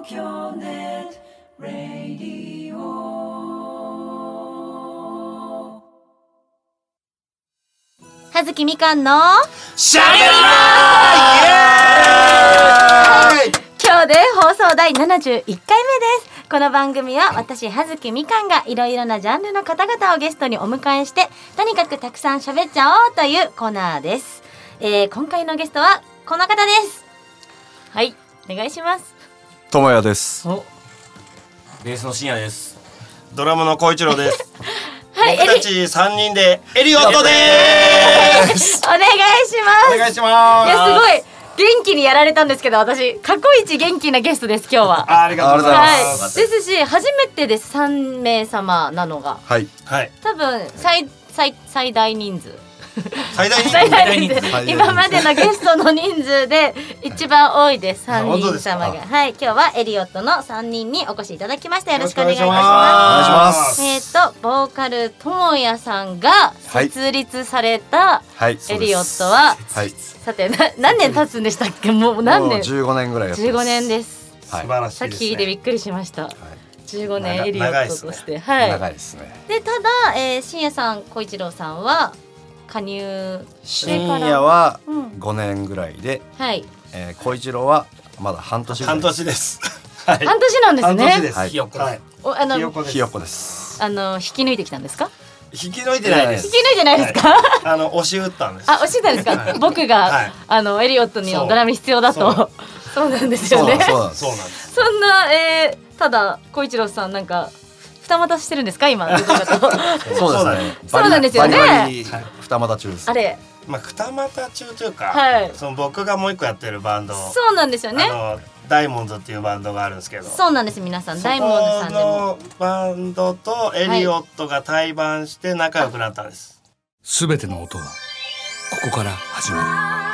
東京ネットラディオ。 葉月みかんのしゃべりー今日で放送第71回目です。この番組は私葉月みかんがいろいろなジャンルの方々をゲストにお迎えしてとにかくたくさん喋っちゃおうというコーナーです。今回のゲストはこの方です。はい、お願いします。 ともやです。 ベースの深夜です。ドラムの小一郎ですはい、 僕たち3人でエリオットでーすお願いします。 お願いします。 いや、すごい元気にやられたんですけど、私過去一元気なゲストです。今日はありがとうございます、 はい、ですし初めてです。3名様なのが、 はいはい、 多分最大人数最大人数今までのゲストの人数で一番多いです。3人様が、はい、今日はエリオットの3人にお越しいただきました。よろしくお願いいたします。ボーカルともやさんが設立されたエリオットは、 はい、 さて何年経つんでしたっけ。もう何年。 15年ぐらいやってます。 15年です、 はい、 素晴らしいですね。 さっき聞いてびっくりしました、はい、15年エリオットとして、 はい、長いですね。 でただ、深夜さん小一郎さんは加入深夜は5年ぐらいで、 はい、 小一郎はまだ半年ぐらい。 半年です、 はい、半年なんですね。 半年です、 はい、 ひよっこです。 ひよっこです。 引き抜いてきたんですか。 引き抜いてないです。 引き抜いてないですか、 はい、押し打ったんです。 押し打ったんですか、はい、僕が、はい、エリオットのドラム必要だと。そうなんですよね。 そうなんです。 そんな、ただ小一郎さんなんか二股してるんですか今。 そうですね。 そうなんですよね。 バリ二股中です。 あれ、 まあ二股中というか、 はい、 その僕がもう一個やってるバンド、 そうなんですよね。 ダイモンズっていうバンドがあるんですけど、 そうなんです。皆さんダイモンズさんでもそこのバンドとエリオットが対バンして仲良くなったんです。 すべての音はここから始ま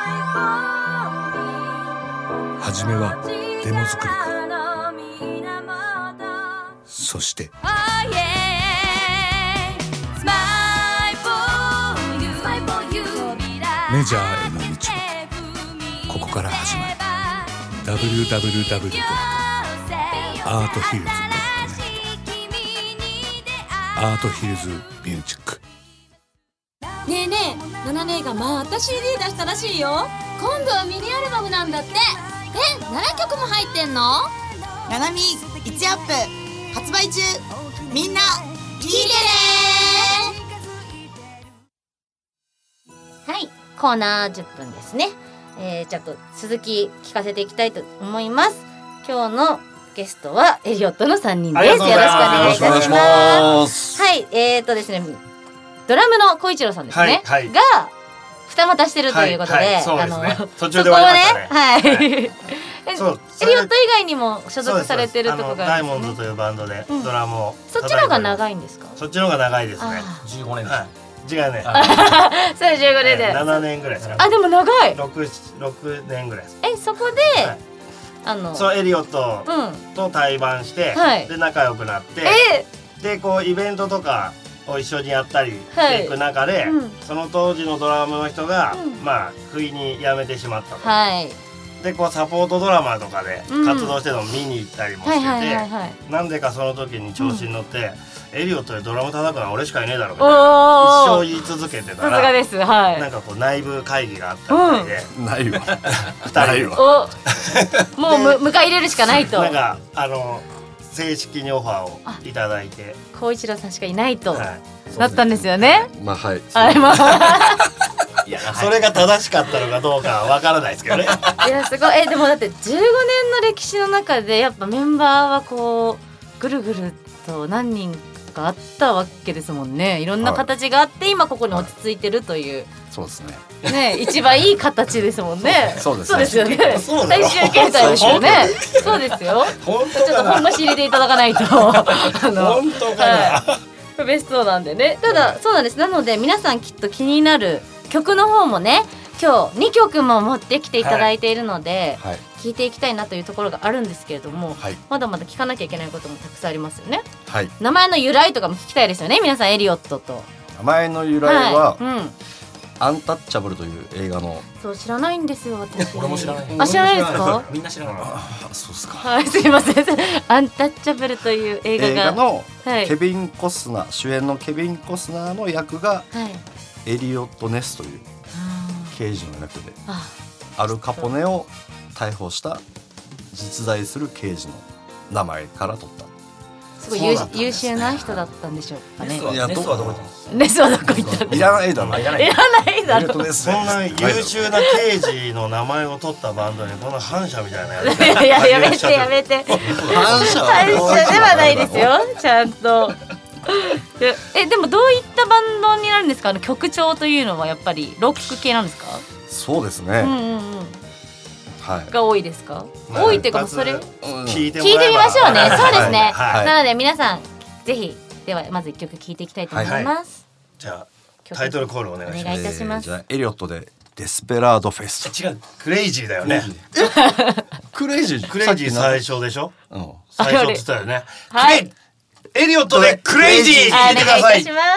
る。はじめはデモ作りから、そしてメジャーへの道はここから始まる。 www.arthhills.net アートヒルズミュージック。 ねえねえ、ナナ姉がまた CD 出したらしいよ。今度はミニアルバムなんだって。7曲も入ってんの。 ナナミ1アップ発売中。みんな聞いてね。 はい、コーナー10分ですね。ちょっと続き聞かせていきたいと思います。今日のゲストはエリオットの3人です。よろしくお願いいたします。はい、ですね、ドラムの小一郎さんですね、 はい、 が二股してるということで、 はいはい、そうですね、途中で終わりましたね。はい、そうエリオット以外にも所属されてるところがあるんですね。 ダイモンズというバンドでドラムを、 そっちの方が長いんですか。 そっちの方が長いですね。 15年です、 はい、違うね。 それ15年で、 7年ぐらいですか。 あ、でも長い。 6年ぐらいです。 そこで、 そうエリオットと対バンして、で仲良くなって、でこうイベントとかを一緒にやったりしていく中で、その当時のドラムの人が、まあ不意に辞めてしまったと。でこうサポートドラマーとかで活動してるのを見に行ったりもしてて、なんでかその時に調子に乗って、エリオットでドラム叩くのは俺しかいねえだろうみたいな一生言い続けてたら、なんかこう内部会議があったみたいで、 ないわ 2人もう迎え入れるしかないと、 なんか正式にオファーをいただいて、 小一郎さんしかいないとなったんですよね。 まあはい、 それが正しかったのかどうかはわからないですけどね。 いやすごい。でもだって15年の歴史の中でやっぱメンバーはこうぐるぐると何人かあったわけですもんね。いろんな形があって今ここに落ち着いてるという、 そうですね。 ね、一番いい形ですもんね。 そうですよね。最終形態ですよね。そうですよ。ちょっと本腰入れていただかないと。本当かな。 ベストなんでね。ただそうなんです。なので皆さんきっと気になる曲の方もね、今日2曲も持ってきていただいているので、聞いていきたいなというところがあるんですけれども、まだまだ聞かなきゃいけないこともたくさんありますよね。名前の由来とかも聞きたいですよね。皆さんエリオットと名前の由来は、 アンタッチャブルという映画の。 そう知らないんですよ私。 俺も知らない。 あ知らないですか？ みんな知らない。 そうですか。 はいすいません。アンタッチャブルという映画のはい、 ケビン・コスナー主演のケビン・コスナーの役が、 はい、 エリオット・ネスという刑事の役で、 あアルカポネを逮捕した実在する刑事の名前から取った。 すごい優秀な人だったんでしょうかね。 ネスはどこ行ったんですか？ ネスはどこ行ったんですか？ いらないだろ。 いらないだろ。 そんな優秀な刑事の名前を取ったバンドにこの反社みたいなやつ。 いややめてやめて。 反社ではないですよ。ちゃんと。でもどういったバンドになるんですか？曲調というのはやっぱりロック系なんですか？ そうですね。 はい。が多いですか？多いっていうかそれ聞いてみましょうね。そうですね。なので皆さんぜひではまず一曲聴いていきたいと思います。 じゃあタイトルコールお願いします。 お願いいたします。 じゃあエリオットでデスペラードフェスト。 違うクレイジーだよね。 クレイジー最初でしょ？最初って言ったよね。 はい。 エリオットでクレイジー聞いてください。 お願いいたします。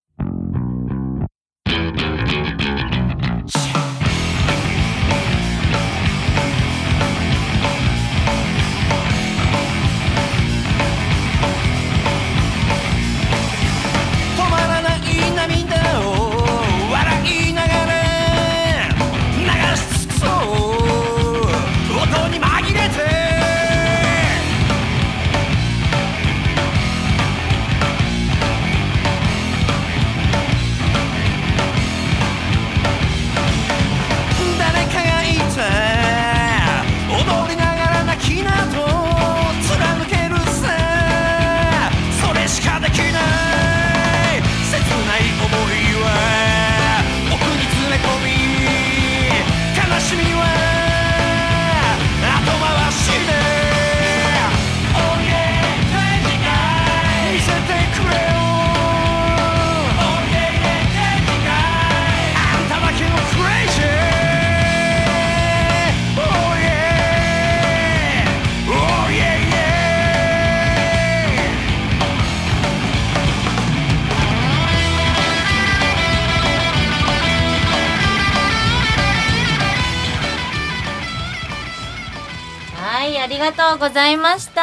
止まらない涙を笑いながら流し尽くそう音に紛れて誰かが言った踊りながら泣きなど貫けるさそれしかできない切ない思いは奥に詰め込み悲しみは後回しで Oh yeah 見せてくれよ Oh yeah あんただけのクレイジー Oh yeah Oh yeah yeah はいありがとうございました。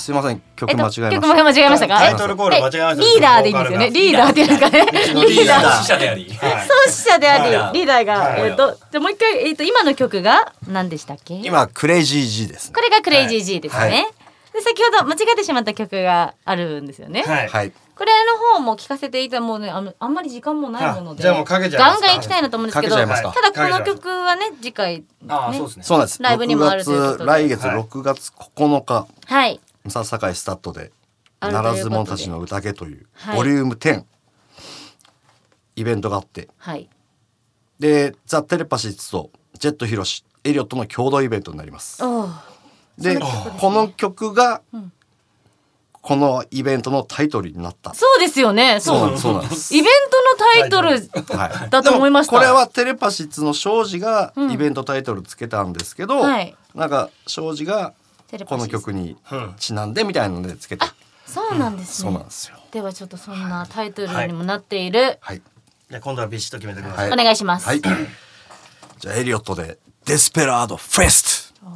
すいません曲間違えました。 曲間違えましたか？ タイトルコール間違えました。 リーダーでいいんですよね。リーダーっていうんですかね。リーダー創始者であり創始者でありリーダーがじゃもう一回今の曲が何でしたっけ？ 今クレイジー G です。 これがクレイジー G ですね。で先ほど間違えてしまった曲があるんですよね。 はい。 これの方も聞かせていたもうねあんまり時間もないものでじゃあもうかけちゃいますガンガン行きたいなと思うんですけど、ただこの曲はね次回ねそうなんです。 ライブにもあるということで来月6月9日はい武蔵境スタッドであるということでならず者たちの宴というボリューム10イベントがあって、 はい、 でザ・テレパシーズとジェットヒロシエリオットの共同イベントになります。でこの曲がこのイベントのタイトルになった。 そうですよね。そうなんです。イベントのタイトルだと思いました。 これはテレパシーの庄司がイベントタイトルつけたんですけど、なんか庄司がこの曲にちなんでみたいなのでつけた。 そうなんですね。 そうなんですよ。 ではちょっとそんなタイトルにもなっている。 はい。 じゃあ今度はビシッと決めてください。 お願いします。 はい。じゃあエリオットでデスペラードフェスト。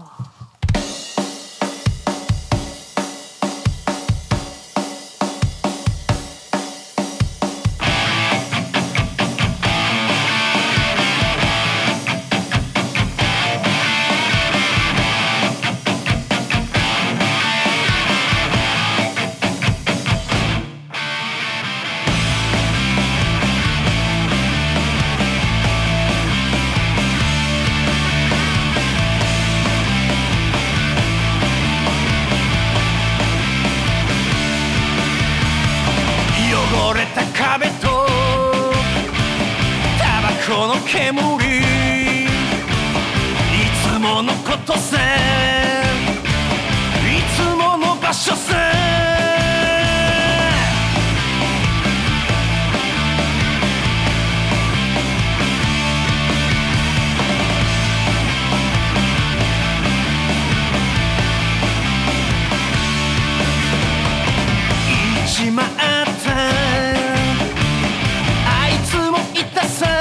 汚れた壁とタバコの煙いつものことさいつもの場所さいちまったあいつもいたさ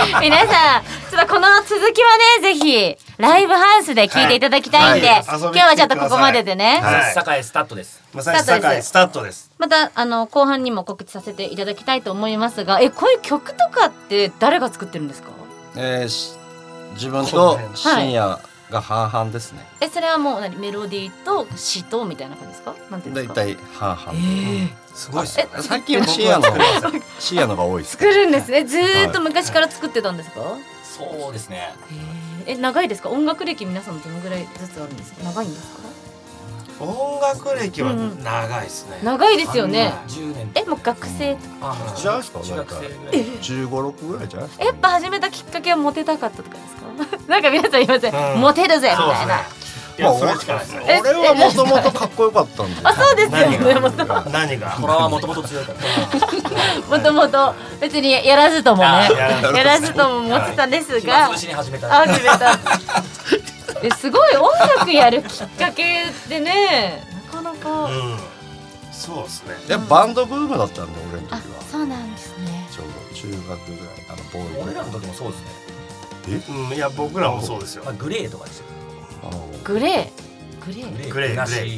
皆さんちょっとこの続きはねぜひライブハウスで聞いていただきたいんで、今日はちょっとここまででね。 堺スタッドです。 まさに堺スタッドです。 また後半にも告知させていただきたいと思いますが、こういう曲とかって誰が作ってるんですか？ 自分と深夜が半々ですね。 それはもうメロディーと詞とみたいな感じですか？なんていうんですか？ だいたい半々。 すごいですね。 最近は深夜のが多いです。 作るんですね。ずーっと昔から作ってたんですか？ そうですね。 長いですか？音楽歴皆さんどのぐらいずつあるんですか？長いんですか？ 音楽歴は長いですね。 長いですよね。 10年。 もう学生とかじゃないですか？15、6ぐらいじゃないですか？ やっぱ始めたきっかけはモテたかったとかですか？なんか皆さん言いません？モテるぜみたいな。 俺はもともとかっこよかったんで。 そうですよね。 何が？ トラはもともと強いから。 もともと別にやらずともね、やらずとも持ってたんですが、 始めた。 すごい音楽やるきっかけでね、なかなか。 そうですね。 いやバンドブームだったんで俺の時は。 そうなんですね。 ちょうど中学ぐらいボーイ。俺らの時もそうですね。いや僕らもそうですよ。 グレーとかですよ。 グレールナシ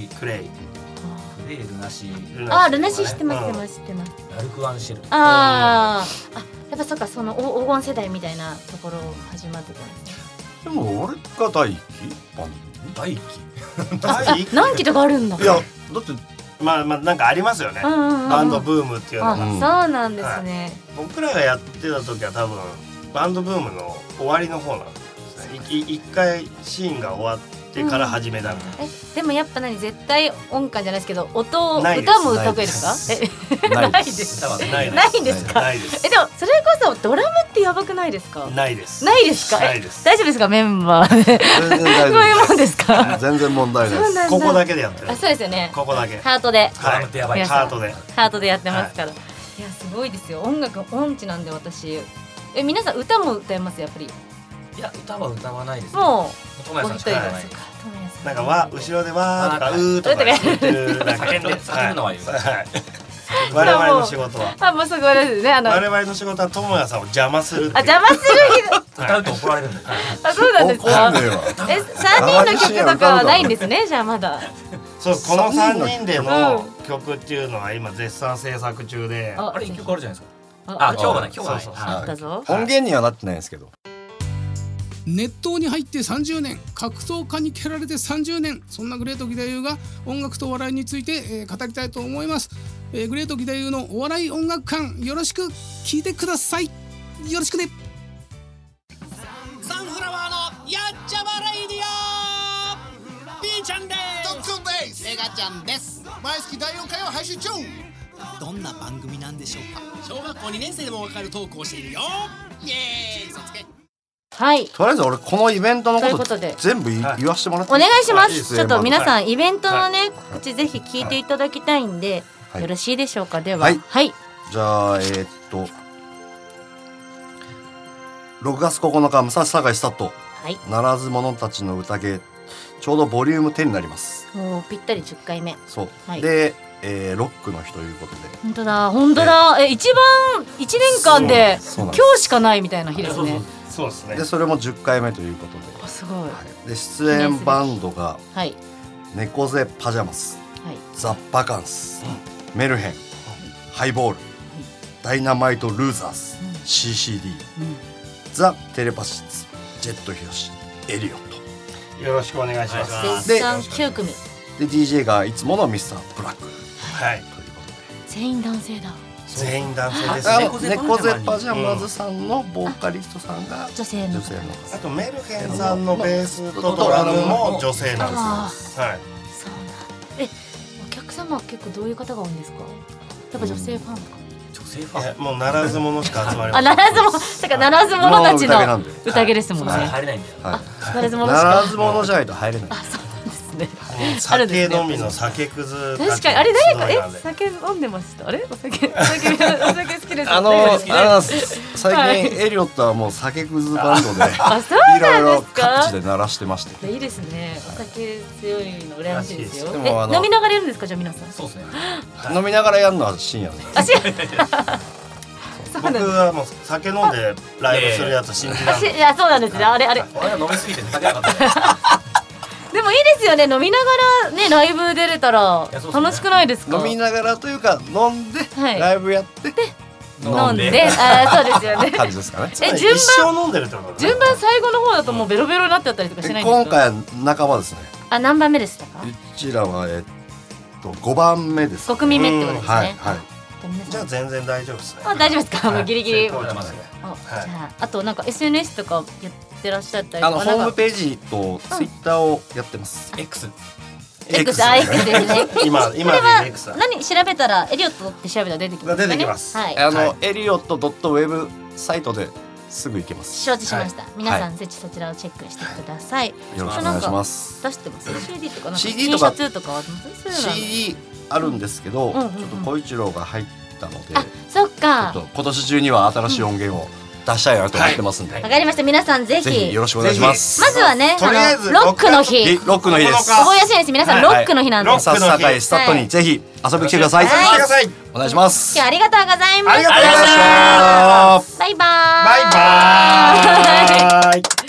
ルナシ知ってますラルクアンシェル。 やっぱそっか、その黄金世代みたいなところ始まってたんですね。 でも俺が第一期第一期何期とかあるんだ。 いやだってまあなんかありますよね。バンドブームっていうのが。 そうなんですね。 僕らがやってた時は多分バンドブームの終わりの方なんですね。一回シーンが終わってから始めたの。 でもやっぱ絶対音感じゃないですけど歌も得意ですか？ないです。ないんですか？でもそれこそドラムってやばくないですか？ ないです。 ないですか？大丈夫ですか？メンバーでこういうもんですか？ 全然問題ないです。 ここだけでやってる。 そうですよね。 ここだけハートで。 ハートでやってますから。いやすごいですよ。音楽音痴なんで私。皆さん歌も歌えますやっぱり。 いや歌は歌わないです。 もう友也さんしか歌わない。 なんか後ろでわーとかうーとか言ってるだけで叫ぶのは言う。 我々の仕事は。 もうすごいですね。 我々の仕事は友也さんを邪魔する。 邪魔する。 歌うと怒られるんだよ。 そうなんですか。3人の曲とかはないんですね。じゃあまだ。 そうこの3人での曲っていうのは今絶賛制作中で。 あれ1曲あるじゃないですか。今日はねあったぞ。 音源にはなってないんですけど。 熱湯に入って30年、格闘家に蹴られて30年、そんなグレート義太夫が音楽と笑いについて、語りたいと思います。グレート義太夫のお笑い音楽館、よろしく聞いてください。よろしくね。 サンフラワーのやっちゃまレイディオ、 B ちゃんです。 ドックンです。 メガちゃんです。 毎月第4回を配信中。 どんな番組なんでしょうか。小学校2年生でも分かるトークをしているよ。イエーイ、嘘つけ。 はい。 とりあえず俺このイベントのこと全部言わせてもらってお願いします。ちょっと皆さんイベントのね告知ぜひ聞いていただきたいんでよろしいでしょうか。でははい。 じゃあ6月9日武蔵境スタッド、ならず者たちの宴、ちょうどボリューム10になります。 もうぴったり10回目。 そう。でロックの日ということで。 本当だ本当だ。一番1年間で今日しかないみたいな日ですね。 そうですね。 でそれも10回目ということで。 すごい。 で出演バンドが猫背パジャマス、ザ・バカンス、メルヘン、ハイボール、ダイナマイト・ルーザーズ、CCD、ザ・テレパシッツ、ジェットヒロシ、エリオット。 よろしくお願いします。 絶賛9組で DJ がいつものミスターブラック。 はい。 ということで全員男性だ。 全員男性ですね。 猫背パジャマズさんのボーカリストさんが女性の。 あとメルヘンさんのベースとドラムも女性なんです。はい。 そうなん。お客様結構どういう方が多いんですか。やっぱ女性ファンとか。 女性ファン。 もうならず者しか集まりません。 ならず者、だからならず者たちの宴ですもんね。 入れないんだよ。 ならず者しか。 ならず者じゃないと入れない。 酒飲みの酒くず。 確かにあれ誰か酒飲んでました。あれお酒好きです。 最近エリオットはもう酒くずバンドでいろいろ各地で鳴らしてまして。 いいですね。お酒強いの羨ましいですよ。飲みながらやるんですかじゃあ皆さん。 そうですね。 飲みながらやるのは深夜です。 そ僕はもう酒飲んでライブするやつ信じられない。 いやそうなんですね。あれ俺は飲みすぎて酒なかった。 でもいいですよね。飲みながらねライブ出れたら楽しくないですか？ 飲みながらというか飲んでライブやって飲んで、そうですよね。 感じですかね。 一生飲んでるってこと？ 順番最後の方だともうベロベロになっちゃったりとかしないんですか？ 今回は仲間ですね。 何番目でしたか？ うちらは5番目です。 5組目ってことですね。 はい。 じゃあ全然大丈夫ですね。 大丈夫ですか？もうギリギリ。じゃああとなんか SNS とかやってらっしゃったりとか、 ホームページとツイッターをやってます。 X ですね。 今で X だ。何調べたらエリオットって調べたら出てきますね。 出てきます。 はい。 エリオット.web サイトですぐ行けます。 承知しました。皆さんぜひそちらをチェックしてください。 よろしくお願いします。 出してます。CD とかなんか CD とか T シャツとかあります？ CD あるんですけど、ちょっと小一郎が入ったので、 そっか。 ちょっと今年中には新しい音源を出したいなと思ってますんで。 わかりました。皆さんぜひよろしくお願いします。 まずはね、 とりあえずロックの日。 ロックの日です。 覚えやすいです。皆さんロックの日なんで。 堺スタッドにぜひ遊びに来てください。お願いします。 今日ありがとうございました。 ありがとうございました。 バイバーイ。 バイバーイ。